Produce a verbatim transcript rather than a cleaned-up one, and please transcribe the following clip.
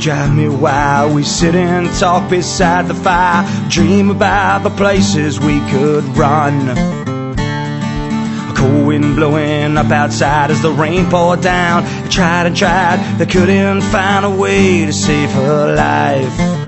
drive me wild. We sit and talk beside the fire, dream about the places we could run. A cold wind blowing up outside as the rain poured down. They tried and tried, they couldn't find a way to save her life.